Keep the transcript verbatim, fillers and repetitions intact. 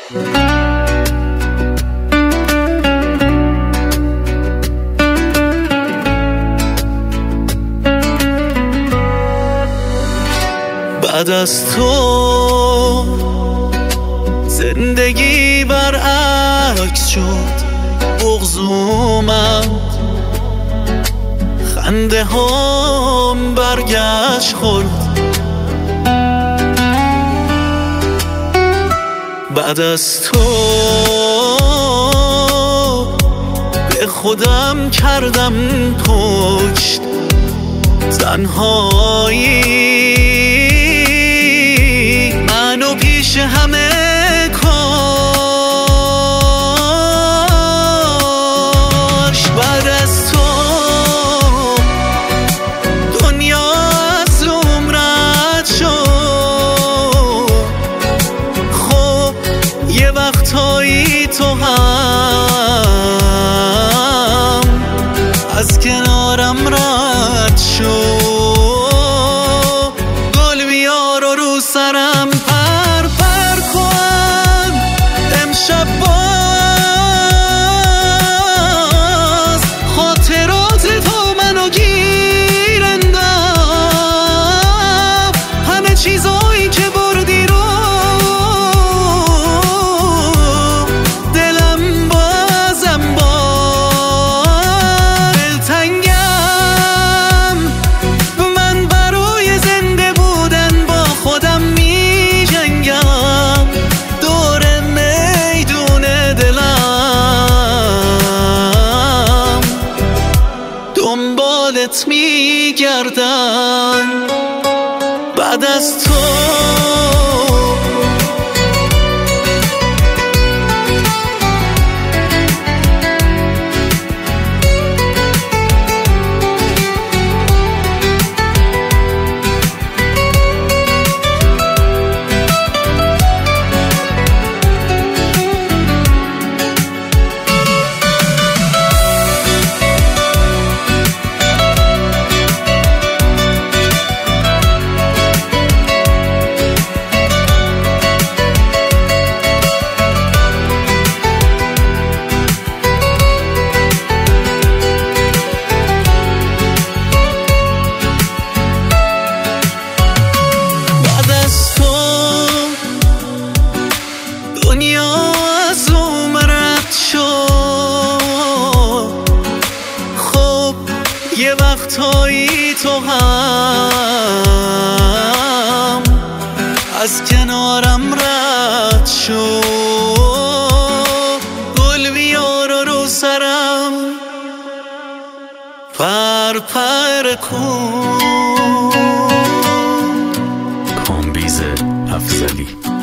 بعد از تو زندگی برعکس شد، بغض اومد، خنده هم برگشت خورد. بعد از تو به خودم کردم پشت، تنهایی منو پیش همه کاش. بعد از تو دنیا از روم رد شد، خب یه وقتایی تو هم از کنارم رد شد. گل بیار و رو سرم پر پر کن امشب، باز خاطرات تو منو گیر انداخت. همه چیزایی که بردی رو دلم بازم باز دلتنگم. من برای زنده بودن با خودم می جنگم، دور میدون دلم دنبالت می گردم. بعد از تو دنیا از روم رد شد، خب یه وقتایی تو هم از کنارم رد شد. گل بیار و رو سرم پر پر کن. کامبیز افضلی.